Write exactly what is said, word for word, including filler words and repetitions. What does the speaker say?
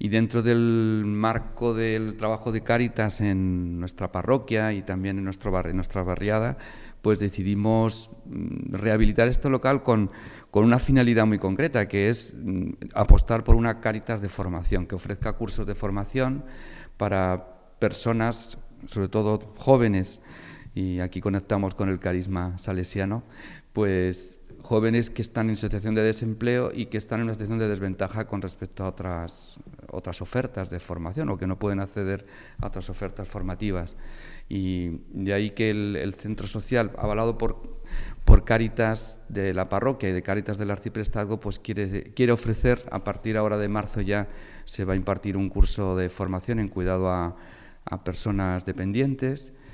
Y dentro del marco del trabajo de Cáritas en nuestra parroquia y también en, nuestro barrio, en nuestra barriada, pues decidimos rehabilitar este local con, con una finalidad muy concreta, que es apostar por una Cáritas de formación, que ofrezca cursos de formación para personas, sobre todo jóvenes, y aquí conectamos con el carisma salesiano, pues jóvenes que están en situación de desempleo y que están en una situación de desventaja con respecto a otras, otras ofertas de formación o que no pueden acceder a otras ofertas formativas. Y de ahí que el, el centro social, avalado por, por Cáritas de la parroquia y de Cáritas del Arciprestazgo, pues quiere, quiere ofrecer, a partir ahora de marzo ya se va a impartir un curso de formación en cuidado a, a personas dependientes,